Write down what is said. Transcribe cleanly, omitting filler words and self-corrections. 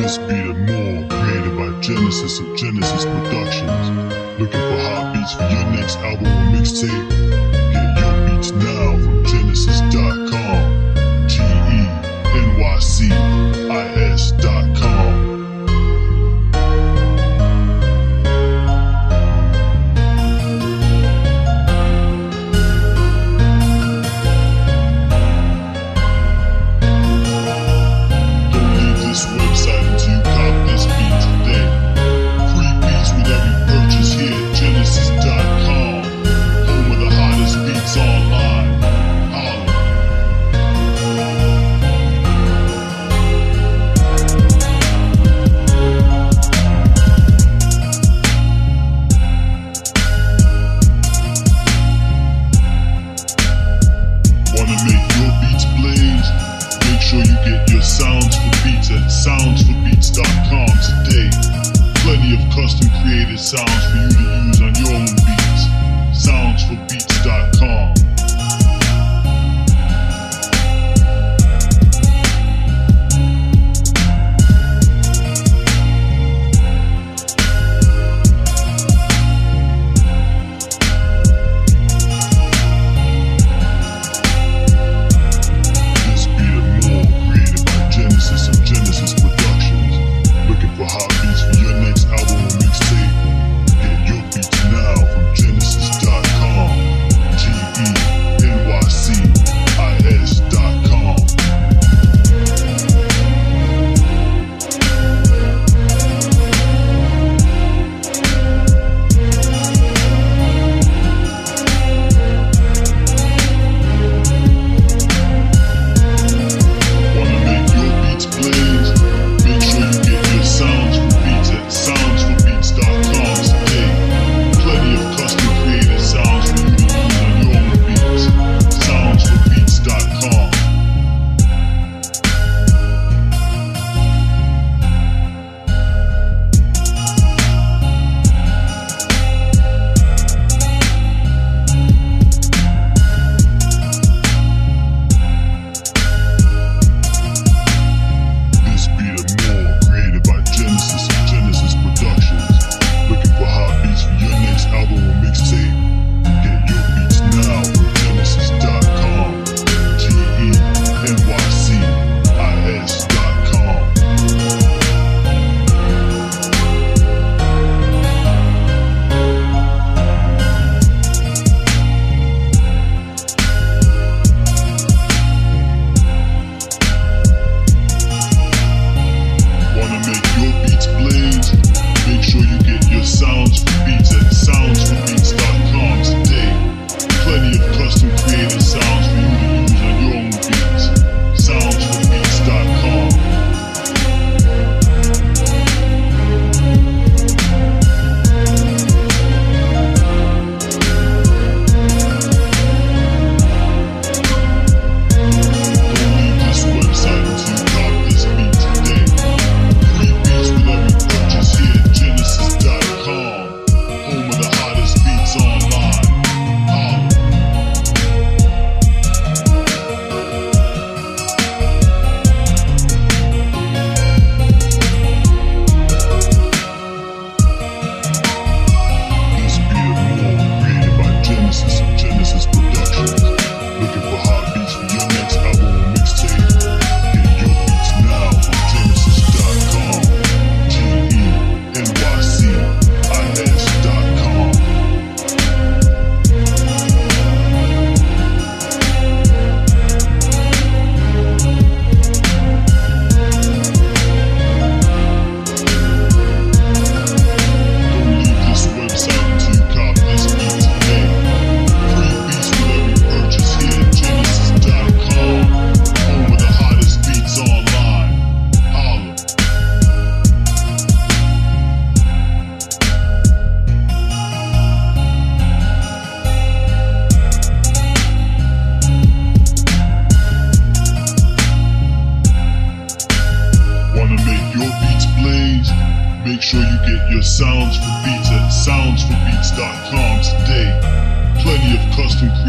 This beat and more, created by Genesis of Genesis Productions. Looking for hot beats for your next album or mixtape? Get your beats now from Genesis.com. GENYCIS.com. Soundsforbeats.com today. Plenty of custom created sounds for you to use on your own beats. Soundsforbeats.com. Make sure you get your sounds for beats at soundsforbeats.com today. Plenty of custom